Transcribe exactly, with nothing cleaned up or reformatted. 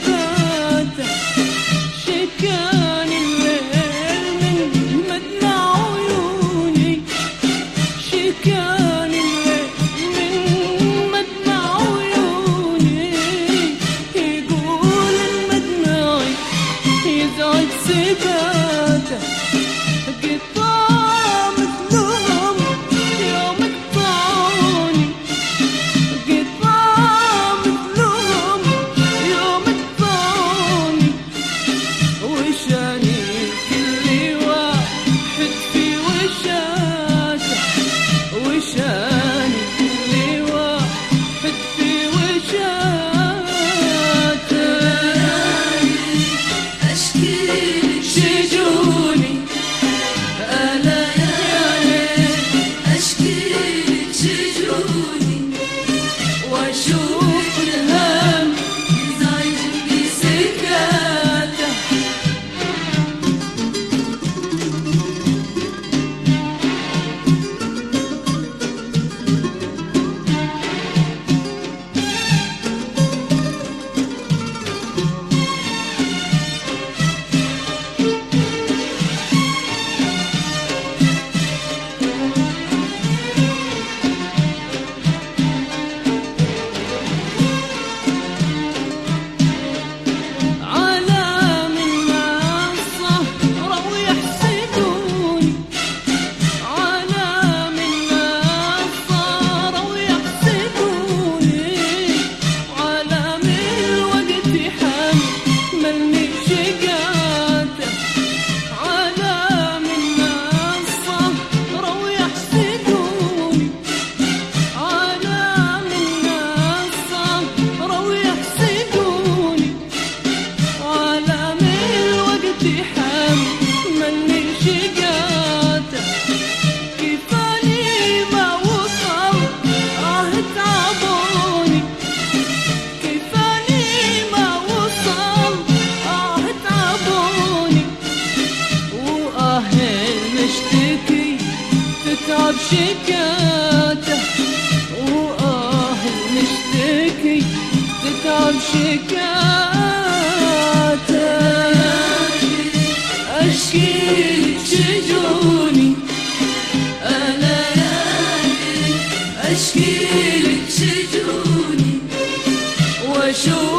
سباته شكاني الليل من مدمع عيوني شكاني الليل من مدمع عيوني يقول المدمع يزعج سباته قطاع مثلهم يوم قطعوني قطاع مثلهم يوم قطعوني وشاني كل واحد في وشاته وشاني كل واحد في وشاته أشكي شجوني ألا يا ليل أشكي لك شجوني واشوف الهم يزعج بسكاته علام الناس صهروا يحسدوني علام الناس صهروا يحسدوني وعلام الوقت حملني شقاته علام الناس صهروا يحسدوني علام الناس صهروا يحسدوني وعلام الوقت حملني شقاته كفاني ما وصل آه تعبوني كفاني ما وصل آه تعبوني وآه المشتكي تتعب شكاته وآه المشتكي تتعب شكاته أشكي لك شجوني ألا يا ليل أشكي لك شجوني واشوف